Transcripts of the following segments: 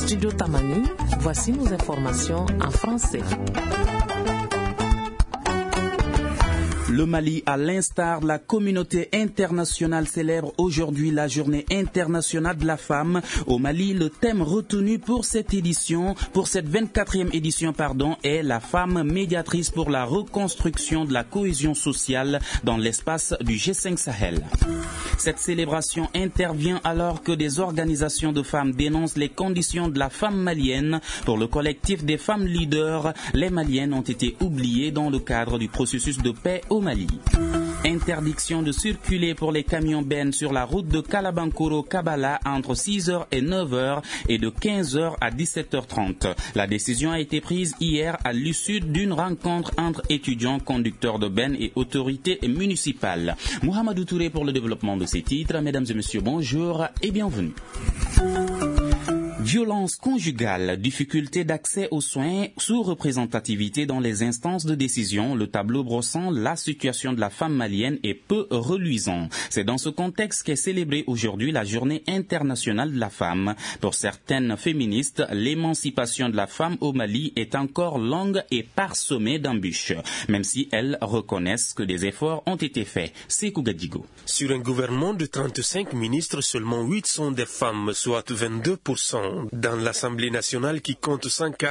Studio Tamani, voici nos informations en français. Le Mali, à l'instar de la communauté internationale, célèbre aujourd'hui la journée internationale de la femme. Au Mali, le thème retenu pour cette 24e édition, est la femme médiatrice pour la reconstruction de la cohésion sociale dans l'espace du G5 Sahel. Cette célébration intervient alors que des organisations de femmes dénoncent les conditions de la femme malienne. Pour le collectif des femmes leaders, les Maliennes ont été oubliées dans le cadre du processus de paix au Mali. Interdiction de circuler pour les camions bennes sur la route de Kalabankoro-Kabala entre 6h et 9h et de 15h à 17h30. La décision a été prise hier à l'issue d'une rencontre entre étudiants, conducteurs de bennes et autorités municipales. Mohamedou Touré pour le développement de ces titres. Mesdames et messieurs, bonjour et bienvenue. Violence conjugale, difficulté d'accès aux soins, sous-représentativité dans les instances de décision, le tableau brossant la situation de la femme malienne est peu reluisant. C'est dans ce contexte qu'est célébrée aujourd'hui la journée internationale de la femme. Pour certaines féministes, l'émancipation de la femme au Mali est encore longue et parsemée d'embûches, même si elles reconnaissent que des efforts ont été faits. Sékou Gadigo. Sur un gouvernement de 35 ministres, seulement 8 sont des femmes, soit 22%. Dans l'Assemblée nationale qui compte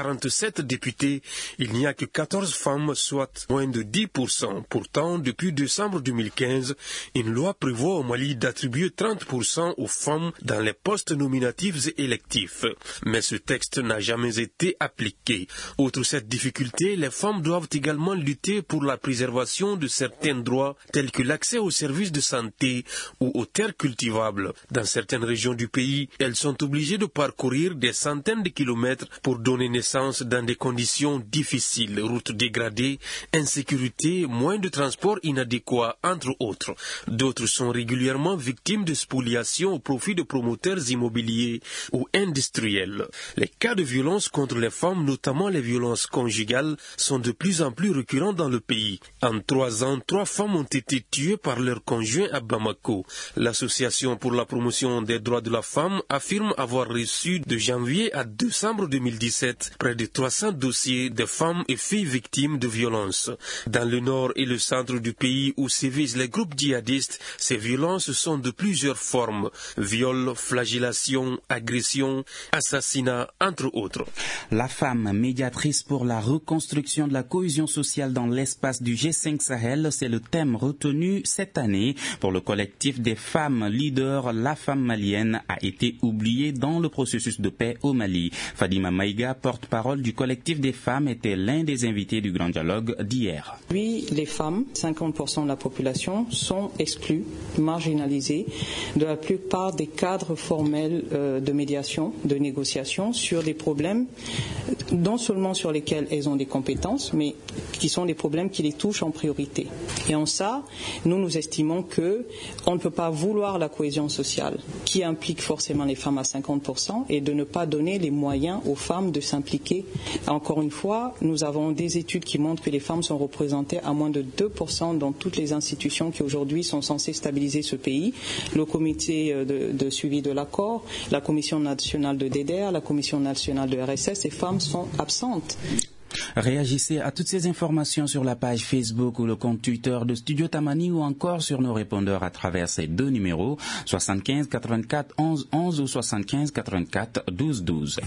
147 députés, il n'y a que 14 femmes, soit moins de 10%. Pourtant, depuis décembre 2015, une loi prévoit au Mali d'attribuer 30% aux femmes dans les postes nominatifs et électifs. Mais ce texte n'a jamais été appliqué. Outre cette difficulté, les femmes doivent également lutter pour la préservation de certains droits tels que l'accès aux services de santé ou aux terres cultivables. Dans certaines régions du pays, elles sont obligées de parcourir des centaines de kilomètres pour donner naissance dans des conditions difficiles, routes dégradées, insécurité, moyens de transport inadéquats, entre autres. D'autres sont régulièrement victimes de spoliation au profit de promoteurs immobiliers ou industriels. Les cas de violence contre les femmes, notamment les violences conjugales, sont de plus en plus récurrents dans le pays. En 3 ans, 3 femmes ont été tuées par leur conjoint à Bamako. L'Association pour la promotion des droits de la femme affirme avoir reçu de janvier à décembre 2017, près de 300 dossiers de femmes et filles victimes de violences. Dans le nord et le centre du pays où sévissent les groupes djihadistes, ces violences sont de plusieurs formes. Viol, flagellation, agression, assassinat, entre autres. La femme médiatrice pour la reconstruction de la cohésion sociale dans l'espace du G5 Sahel, c'est le thème retenu cette année. Pour le collectif des femmes leaders, la femme malienne a été oubliée dans le processus de paix au Mali. Fadima Maïga, porte-parole du collectif des femmes, était l'un des invités du grand dialogue d'hier. Oui, les femmes, 50% de la population, sont exclues, marginalisées de la plupart des cadres formels de médiation, de négociation sur des problèmes, non seulement sur lesquels elles ont des compétences, mais qui sont des problèmes qui les touchent en priorité. Et en ça, nous estimons qu'on ne peut pas vouloir la cohésion sociale, qui implique forcément les femmes à 50%, et de ne pas donner les moyens aux femmes de s'impliquer. Encore une fois, nous avons des études qui montrent que les femmes sont représentées à moins de 2% dans toutes les institutions qui aujourd'hui sont censées stabiliser ce pays. Le comité de suivi de l'accord, la commission nationale de DDR, la commission nationale de RSS, ces femmes sont absentes. Réagissez à toutes ces informations sur la page Facebook ou le compte Twitter de Studio Tamani ou encore sur nos répondeurs à travers ces 2 numéros 75 84 11 11 ou 75 84 12 12.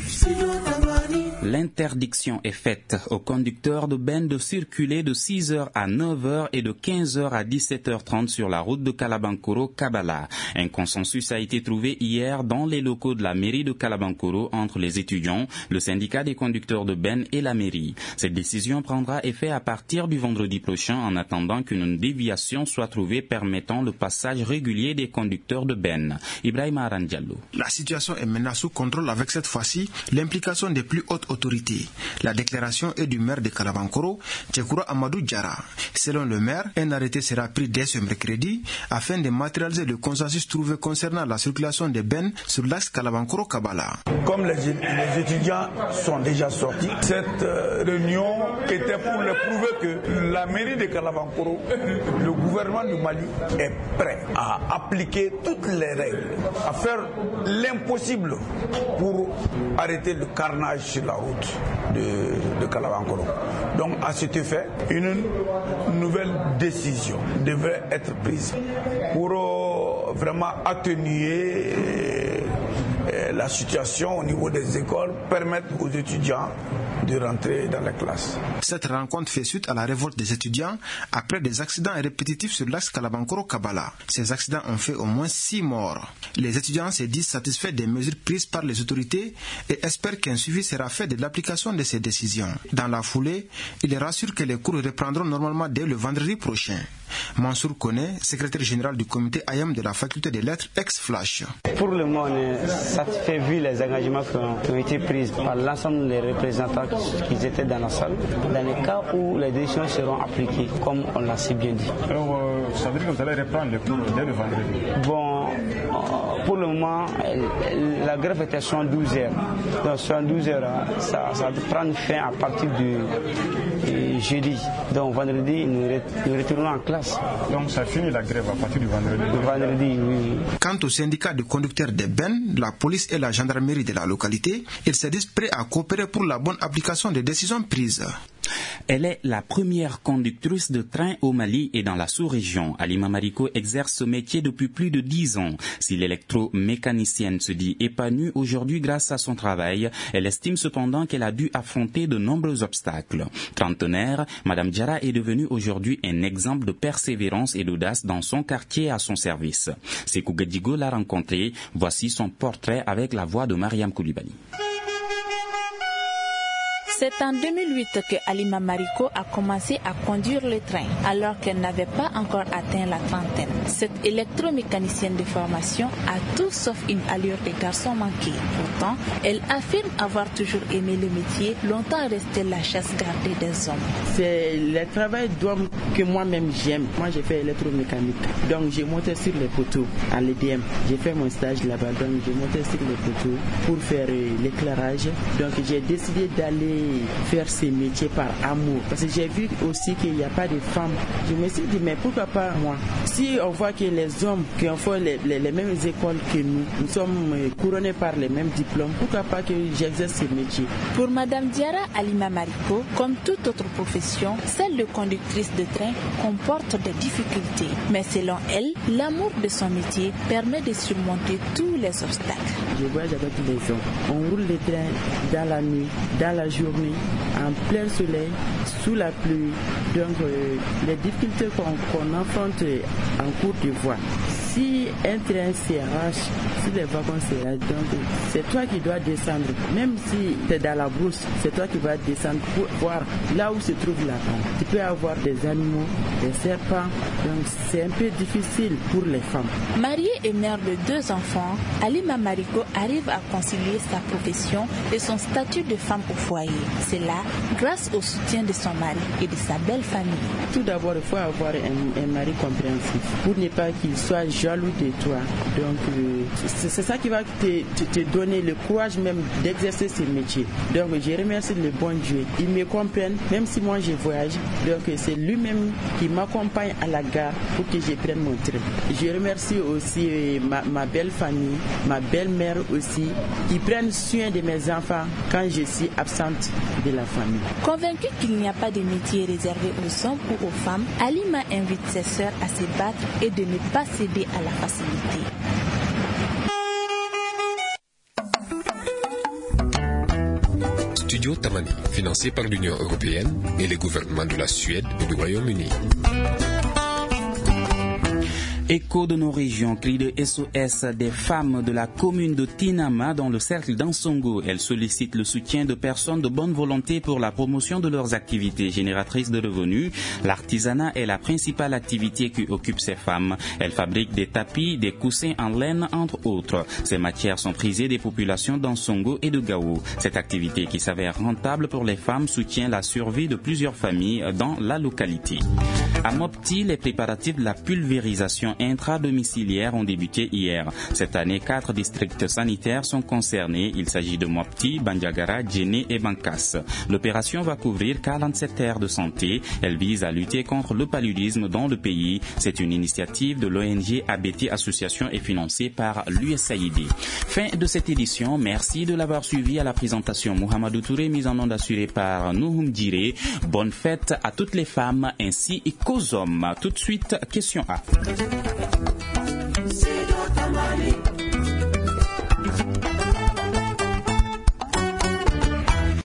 L'interdiction est faite aux conducteurs de bennes de circuler de 6h à 9h et de 15h à 17h30 sur la route de Kalabankoro-Kabala. Un consensus a été trouvé hier dans les locaux de la mairie de Kalabankoro entre les étudiants, le syndicat des conducteurs de bennes et la mairie. Cette décision prendra effet à partir du vendredi prochain en attendant qu'une déviation soit trouvée permettant le passage régulier des conducteurs de bennes. Ibrahim Aran Diallo. La situation est maintenant sous contrôle avec cette fois-ci l'implication des plus hautes autorités. La déclaration est du maire de Kalabankoro, Tchekoura Amadou Diara. Selon le maire, un arrêté sera pris dès ce mercredi afin de matérialiser le consensus trouvé concernant la circulation des bennes sur l'axe Kalabankoro-Kabala. Comme les étudiants sont déjà sortis, cette réunion était pour leur prouver que la mairie de Kalavankoro, le gouvernement du Mali est prêt à appliquer toutes les règles, à faire l'impossible pour arrêter le carnage sur la route de Kalavankoro. Donc à cet effet, une nouvelle décision devrait être prise pour vraiment atténuer la situation au niveau des écoles, permettre aux étudiants de rentrer dans les classes. Cette rencontre fait suite à la révolte des étudiants après des accidents répétitifs sur l'axe Kalavankoro-Kabala. Ces accidents ont fait au moins 6 morts. Les étudiants se disent satisfaits des mesures prises par les autorités et espèrent qu'un suivi sera fait de l'application de ces décisions. Dans la foulée, ils rassurent que les cours reprendront normalement dès le vendredi prochain. Mansour Kone, secrétaire général du comité AYAM de la faculté des lettres ex-Flash. Pour le moment, on est satisfait vu les engagements qui ont été pris par l'ensemble des représentants qui étaient dans la salle, dans les cas où les décisions seront appliquées, comme on l'a si bien dit. Alors, ça veut dire que vous allez reprendre les cours dès le vendredi? Bon, pour le moment, la grève était 72 heures. Donc 72 heures, ça va prendre fin à partir du jeudi. Donc vendredi, nous retournons en classe. Donc ça finit la grève à partir du vendredi? Le vendredi, oui. Quant au syndicat de conducteurs des bennes, la police et la gendarmerie de la localité, ils se disent prêts à coopérer pour la bonne application des décisions prises. Elle est la première conductrice de train au Mali et dans la sous-région. Halima Mariko exerce ce métier depuis plus de 10 ans. Si l'électromécanicienne se dit épanouie aujourd'hui grâce à son travail, elle estime cependant qu'elle a dû affronter de nombreux obstacles. Trentenaire, Madame Diarra est devenue aujourd'hui un exemple de persévérance et d'audace dans son quartier à son service. Sekou Gadigo l'a rencontrée. Voici son portrait avec la voix de Mariam Koulibaly. C'est en 2008 que Halima Mariko a commencé à conduire le train, alors qu'elle n'avait pas encore atteint la trentaine. Cette électromécanicienne de formation a tout sauf une allure de garçon manqué. Pourtant, elle affirme avoir toujours aimé le métier, longtemps resté la chasse gardée des hommes. C'est le travail d'homme que moi-même j'aime. Moi, j'ai fait électromécanique. Donc, j'ai monté sur les poteaux à l'EDM. J'ai fait mon stage là-bas, donc j'ai monté sur les poteaux pour faire l'éclairage. Donc, j'ai décidé d'aller faire ces métiers par amour. Parce que j'ai vu aussi qu'il n'y a pas de femmes. Je me suis dit, mais pourquoi pas moi? Si on voit que les hommes qui ont fait les mêmes écoles que nous sommes couronnés par les mêmes diplômes, pourquoi pas que j'exerce ces métiers? Pour Madame Diarra Halima Mariko, comme toute autre profession, celle de conductrice de train comporte des difficultés. Mais selon elle, l'amour de son métier permet de surmonter tous les obstacles. Je voyage avec les hommes. On roule les trains dans la nuit, dans la journée, en plein soleil, sous la pluie. Donc les difficultés qu'on affronte en cours de voie. Si un train s'arrache, si les wagons s'arrachent, donc c'est toi qui dois descendre. Même si tu es dans la brousse, c'est toi qui vas descendre pour voir là où se trouve la femme. Tu peux avoir des animaux, des serpents, donc c'est un peu difficile pour les femmes. Mariée et mère de 2 enfants, Halima Mariko arrive à concilier sa profession et son statut de femme au foyer. C'est là grâce au soutien de son mari et de sa belle famille. Tout d'abord, il faut avoir un mari compréhensif pour ne pas qu'il soit jaloux de toi. Donc, c'est ça qui va te donner le courage même d'exercer ce métier. Donc, je remercie le bon Dieu. Il me comprenne, même si moi je voyage. Donc, c'est lui-même qui m'accompagne à la gare pour que je prenne mon train. Je remercie aussi ma belle famille, ma belle-mère aussi, qui prennent soin de mes enfants quand je suis absente de la famille. Convaincue qu'il n'y a pas de métier réservé aux hommes ou aux femmes, Halima invite ses sœurs à se battre et de ne pas céder à la facilité. Studio Tamani, financé par l'Union européenne et les gouvernements de la Suède et du Royaume-Uni. Écho de nos régions, cri de SOS des femmes de la commune de Tinama dans le cercle d'Ansongo. Elles sollicitent le soutien de personnes de bonne volonté pour la promotion de leurs activités génératrices de revenus. L'artisanat est la principale activité qui occupe ces femmes. Elles fabriquent des tapis, des coussins en laine, entre autres. Ces matières sont prisées des populations d'Ansongo et de Gao. Cette activité qui s'avère rentable pour les femmes soutient la survie de plusieurs familles dans la localité. À Mopti, les préparatifs de la pulvérisation intradomiciliaire ont débuté hier. Cette année, 4 districts sanitaires sont concernés. Il s'agit de Mopti, Bandiagara, Djéné et Bankas. L'opération va couvrir 47 aires de santé. Elle vise à lutter contre le paludisme dans le pays. C'est une initiative de l'ONG ABT Association et financée par l'USAID. Fin de cette édition. Merci de l'avoir suivi. À la présentation, Mohamedou Touré, mise en onde assurée par Nouhoum Djiré. Bonne fête à toutes les femmes ainsi qu'aux hommes. Tout de suite, question A.